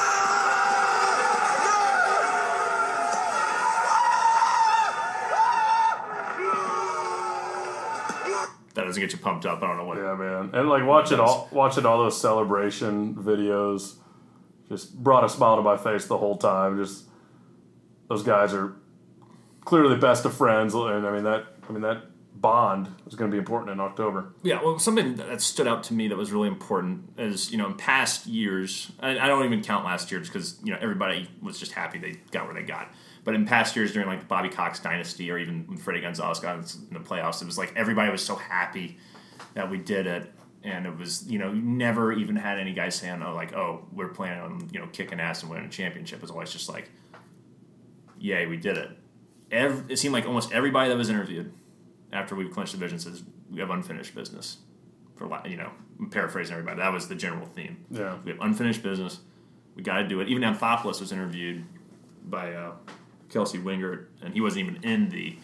That doesn't get you pumped up. I don't know what. Yeah, man. And like watching all those celebration videos just brought a smile to my face the whole time. Just those guys are clearly best of friends, and that bond is going to be important in October. Yeah, well, something that stood out to me that was really important is, in past years, I don't even count last year just because, everybody was just happy they got where they got. But in past years during, like, the Bobby Cox dynasty or even when Freddie Gonzalez got in the playoffs, it was like everybody was so happy that we did it. And it was, you never even had any guys saying, we're planning on, kicking ass and winning a championship. It was always just like, yay, we did it. It seemed like almost everybody that was interviewed after we clinched the division says we have unfinished business. I'm paraphrasing everybody. That was the general theme. Yeah. We have unfinished business. We got to do it. Even Anthopoulos was interviewed by Kelsey Wingert, and he wasn't even in the.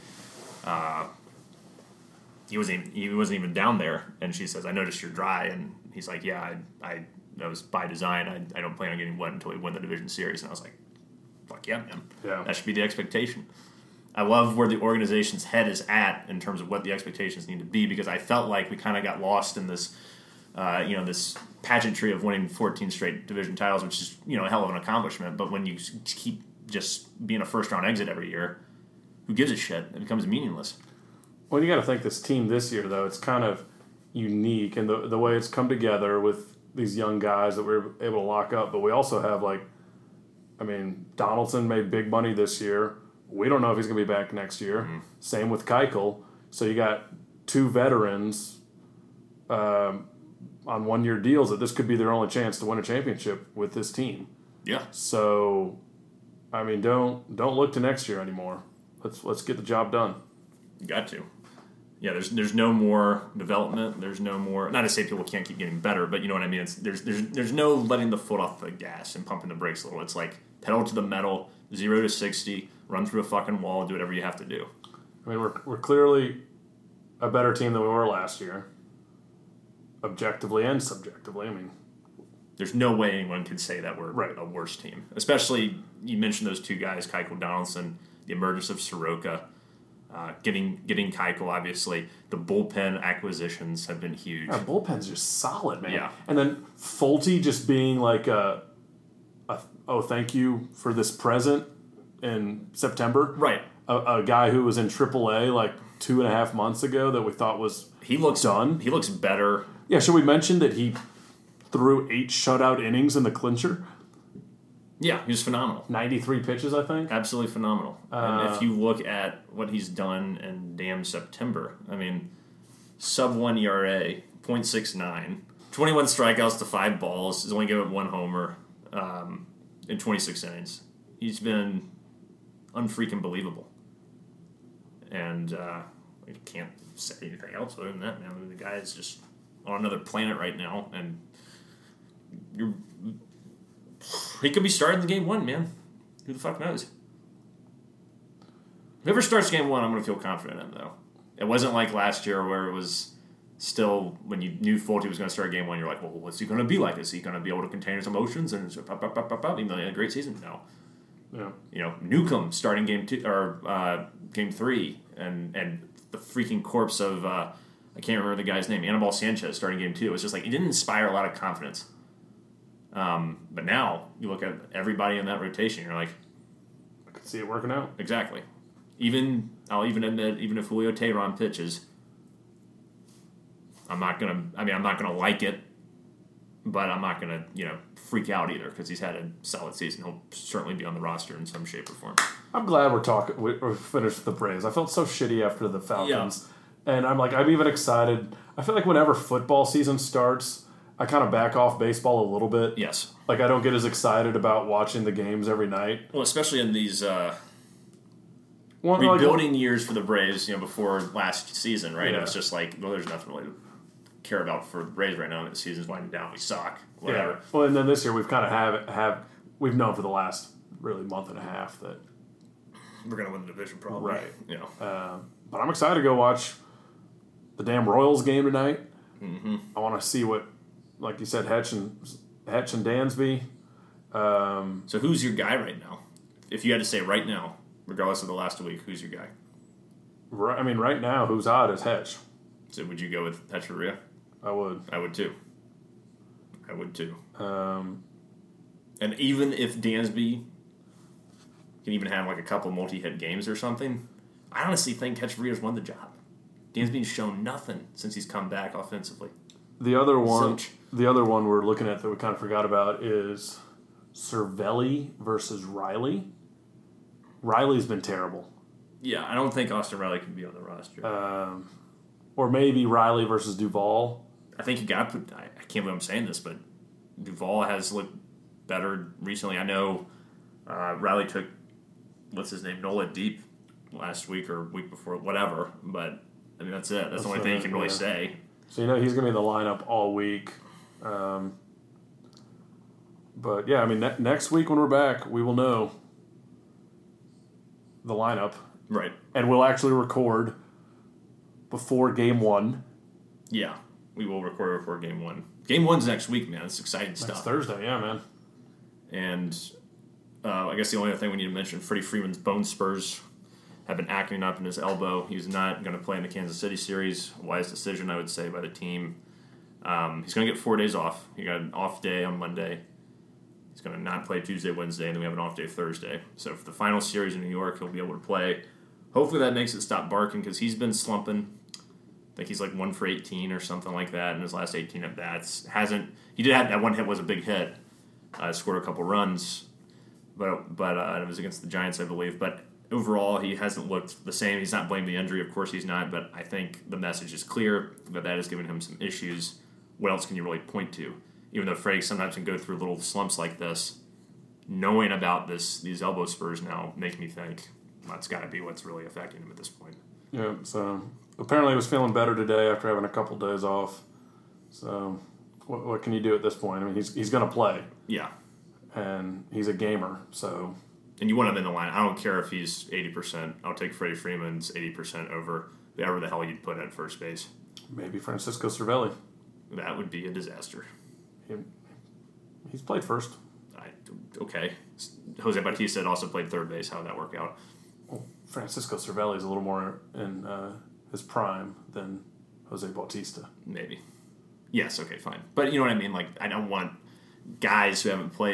He wasn't even down there. And she says, "I noticed you're dry," and he's like, "Yeah, I that was by design. I don't plan on getting wet until we win the division series." And I was like, "Fuck yeah, man! Yeah, that should be the expectation." I love where the organization's head is at in terms of what the expectations need to be, because I felt like we kind of got lost in this, this pageantry of winning 14 straight division titles, which is, a hell of an accomplishment. But when you keep just being a first-round exit every year, who gives a shit? It becomes meaningless. Well, you got to think this team this year, though, it's kind of unique in the way it's come together with these young guys that we're able to lock up. But we also have, Donaldson made big money this year. We don't know if he's going to be back next year. Mm-hmm. Same with Keuchel. So you got two veterans on one-year deals that this could be their only chance to win a championship with this team. Yeah. So, don't look to next year anymore. Let's get the job done. You got to. Yeah, there's no more development. There's no more. Not to say people can't keep getting better, but you know what I mean. There's no letting the foot off the gas and pumping the brakes a little. It's like pedal to the metal, 0 to 60, run through a fucking wall, do whatever you have to do. We're clearly a better team than we were last year, objectively and subjectively. There's no way anyone could say that we're right. a worse team. Especially, you mentioned those two guys, Keuchel, Donaldson, the emergence of Soroka. Getting Keuchel, obviously. The bullpen acquisitions have been huge. Our bullpen's just solid, man. Yeah. And then Fulte just being like a thank you for this present in September. Right. A guy who was in AAA like 2.5 months ago that we thought was done. He looks better. Yeah, should we mention that he threw 8 shutout innings in the clincher? Yeah, he was phenomenal. 93 pitches, I think. Absolutely phenomenal. And if you look at what he's done in damn September, I mean, sub-1 ERA, 0.69, 21 strikeouts to 5 balls. He's only given up 1 homer in 26 innings. He's been unfreaking believable. And I can't say anything else other than that, man. I mean, the guy is just on another planet right now, and he could be starting the game 1, man. Who the fuck knows? Whoever starts game 1, I'm going to feel confident in, though. It wasn't like last year where it was still, when you knew Fulte was going to start game 1, you're like, well, what's he going to be like? Is he going to be able to contain his emotions and just pop, even though he had a great season? No. Yeah. You know, Newcomb starting game 2 or game 3, and the freaking corpse of I can't remember the guy's name, Anibal Sanchez starting game 2. It was just like it didn't inspire a lot of confidence. But now you look at everybody in that rotation, you're like, I could see it working out. Exactly. I'll even admit, even if Julio Teheran pitches, I'm not gonna like it, but I'm not gonna freak out either because he's had a solid season. He'll certainly be on the roster in some shape or form. I'm glad we're finished with the Braves. I felt so shitty after the Falcons, and I'm even excited. I feel like whenever football season starts, I kind of back off baseball a little bit. Yes. Like I don't get as excited about watching the games every night. Well, especially in these rebuilding years for the Braves, before last season, right? Yeah. It was just like, well, there's nothing really to care about for the Braves right now. The season's winding down. We suck. Whatever. Yeah. Well, and then this year we've kind of we've known for the last really month and a half that we're going to win the division probably. Right. But I'm excited to go watch the damn Royals game tonight. Mm-hmm. I want to see what, like you said, Hetch and Dansby. So who's your guy right now? If you had to say right now, regardless of the last week, who's your guy? Right now, who's odd is Hetch. So would you go with Hechavarria? I would. I would too. And even if Dansby can even have like a couple multi-hit games or something, I honestly think Hechavarria's won the job. Dansby's shown nothing since he's come back offensively. The other one we're looking at that we kind of forgot about is Cervelli versus Riley. Riley's been terrible. Yeah, I don't think Austin Riley can be on the roster. Or maybe Riley versus Duvall. I think you got to put... I can't believe I'm saying this, but Duvall has looked better recently. I know Riley took, what's his name, Nola Deep last week or week before, whatever. But, I mean, that's it. That's the only thing you can really say. So, he's going to be in the lineup all week. But, yeah, I mean, next week when we're back, we will know the lineup. Right. And we'll actually record before Game 1. Yeah, we will record before Game 1. Game 1's next week, man. It's exciting stuff. Next Thursday, yeah, man. And I guess the only other thing we need to mention, Freddie Freeman's bone spurs have been acting up in his elbow. He's not going to play in the Kansas City series. Wise decision, I would say, by the team. He's going to get 4 days off. He got an off day on Monday. He's going to not play Tuesday, Wednesday, and then we have an off day Thursday. So for the final series in New York, he'll be able to play. Hopefully that makes it stop barking because he's been slumping. I think he's like 1 for 18 or something like that in his last 18 at bats. He did have that one hit was a big hit. Scored a couple runs, but it was against the Giants, I believe. But overall, he hasn't looked the same. He's not blamed the injury, of course he's not. But I think the message is clear that has given him some issues. What else can you really point to? Even though Freddie sometimes can go through little slumps like this, knowing about these elbow spurs now make me think that's got to be what's really affecting him at this point. Yeah, so apparently he was feeling better today after having a couple days off. So what can you do at this point? I mean, he's going to play. Yeah. And he's a gamer, so... And you want him in the line. I don't care if he's 80%. I'll take Freddie Freeman's 80% over whoever the hell you'd put at first base. Maybe Francisco Cervelli. That would be a disaster. He's played first. Okay. Jose Bautista also played third base. How would that work out? Well, Francisco Cervelli is a little more in his prime than Jose Bautista. Maybe. Yes, okay, fine. But you know what I mean? Like, I don't want guys who haven't played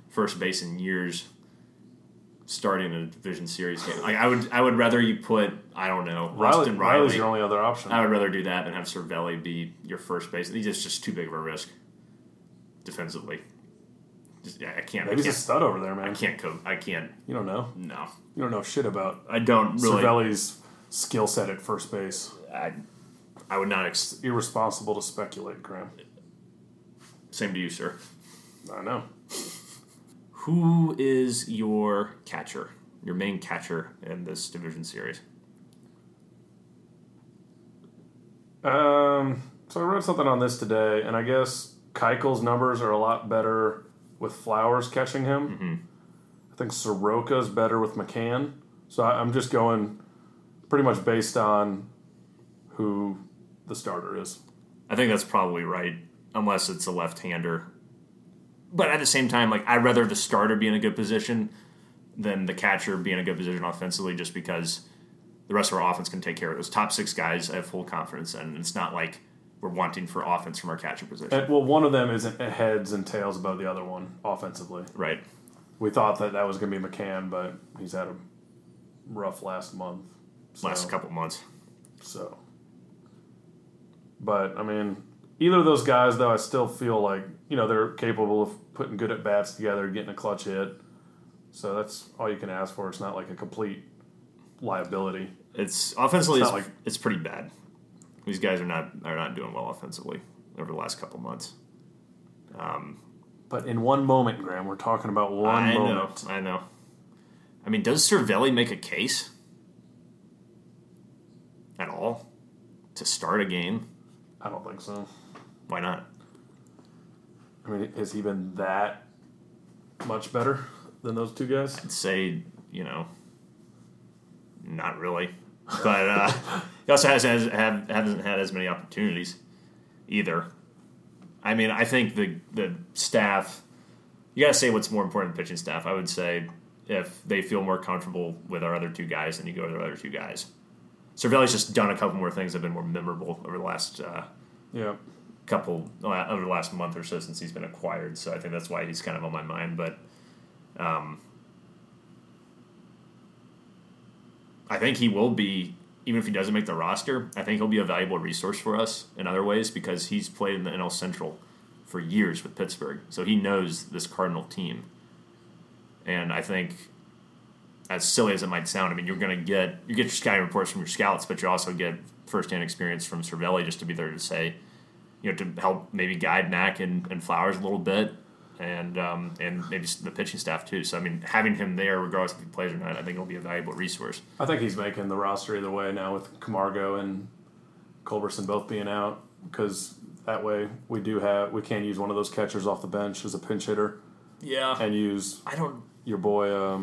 first base in years starting a division series game. Like I would rather you put, I don't know, Rustin Riley. Riley's your only other option. I would rather do that than have Cervelli be your first base. He's just too big of a risk defensively. I can't. Maybe he's a stud over there, man. I can't cope. I can't. You don't know. No. You don't know shit about I don't really. Cervelli's skill set at first base. I would not. It's irresponsible to speculate, Graham. Same to you, sir. I know. Who is your catcher? Your main catcher in this division series? So I read something on this today, and I guess Keuchel's numbers are a lot better with Flowers catching him. Mm-hmm. I think Soroka's better with McCann. So I'm just going pretty much based on who the starter is. I think that's probably right, unless it's a left-hander. But at the same time, like I'd rather the starter be in a good position than the catcher be in a good position offensively, just because the rest of our offense can take care of those top 6 guys. I have full confidence in, and it's not like we're wanting for offense from our catcher position. Well, one of them isn't heads and tails above the other one offensively. Right. We thought that was going to be McCann, but he's had a rough last month. Last couple months. So, but I mean, either of those guys, though, I still feel like they're capable of putting good at bats together, getting a clutch hit. So that's all you can ask for. It's not like a complete liability. It's offensively, it's pretty bad. These guys are not doing well offensively over the last couple months. But in one moment, Graham, we're talking about one moment. I know. I mean, does Cervelli make a case at all to start a game? I don't think so. Why not? I mean, has he been that much better than those two guys? I'd say, not really. But he also hasn't had as many opportunities either. I mean, I think the staff, you got to say what's more important than pitching staff. I would say if they feel more comfortable with our other 2 guys, then you go to the other 2 guys. Cervelli's just done a couple more things that have been more memorable over the last over the last month or so since he's been acquired. So I think that's why he's kind of on my mind. But I think he will be, even if he doesn't make the roster, I think he'll be a valuable resource for us in other ways because he's played in the NL Central for years with Pittsburgh. So he knows this Cardinal team. And I think, as silly as it might sound, I mean, you get your scouting reports from your scouts, but you also get firsthand experience from Cervelli just to be there to say, to help maybe guide Mac and Flowers a little bit. And maybe the pitching staff too. So I mean, having him there, regardless if he plays or not, I think it'll be a valuable resource. I think he's making the roster either way now with Camargo and Culberson both being out, because that way we can use one of those catchers off the bench as a pinch hitter. Yeah, and use your boy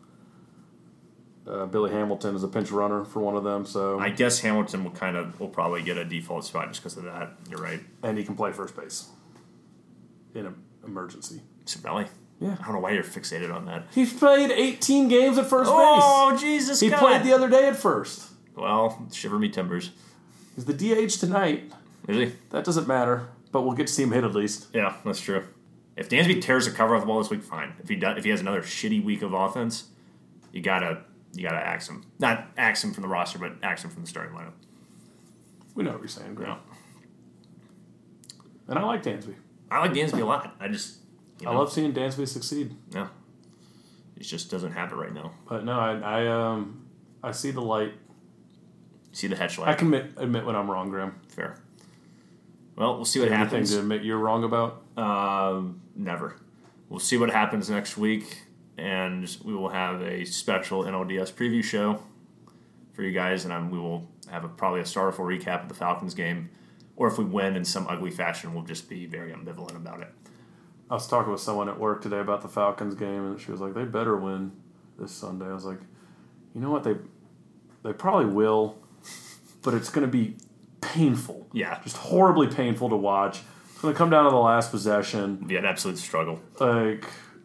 Billy Hamilton as a pinch runner for one of them. So I guess Hamilton will probably get a default spot just because of that. You're right, and he can play first base in an emergency. Cervelli? Yeah. I don't know why you're fixated on that. He's played 18 games at first base. Oh, Jesus He God. played the other day at first. Well, shiver me timbers. He's the DH tonight. Is he? That doesn't matter, but we'll get to see him hit at least. Yeah, that's true. If Dansby tears the cover off the ball this week, fine. If he has another shitty week of offense, you gotta axe him. Not axe him from the roster, but axe him from the starting lineup. We know what you're saying, Graham. Yeah. And I like Dansby. I like Dansby a lot. I love seeing Dansby succeed. Yeah. He just doesn't have it right now. But no, I see the light. You see the hatch light? I can admit when I'm wrong, Graham. Fair. Well, we'll see what happens. Anything to admit you're wrong about? Never. We'll see what happens next week, and we will have a special NLDS preview show for you guys, and we will have probably a sorrowful recap of the Falcons game, or if we win in some ugly fashion, we'll just be very ambivalent about it. I was talking with someone at work today about the Falcons game, and she was like, they better win this Sunday. I was like, you know what? They probably will, but it's going to be painful. Yeah. Just horribly painful to watch. It's going to come down to the last possession. It'll be an absolute struggle. I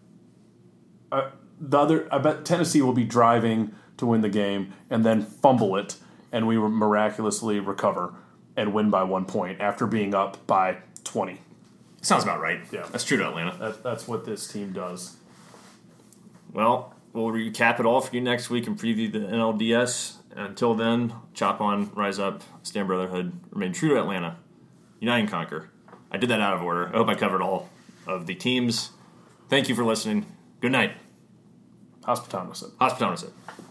bet Tennessee will be driving to win the game and then fumble it, and we miraculously recover and win by 1 point after being up by 20. Sounds about right. Yeah. That's true to Atlanta. That's what this team does. Well, we'll recap it all for you next week and preview the NLDS. Until then, chop on, rise up, stand brotherhood, remain true to Atlanta, unite and conquer. I did that out of order. I hope I covered all of the teams. Thank you for listening. Good night. Hospitalis. Hospitalis.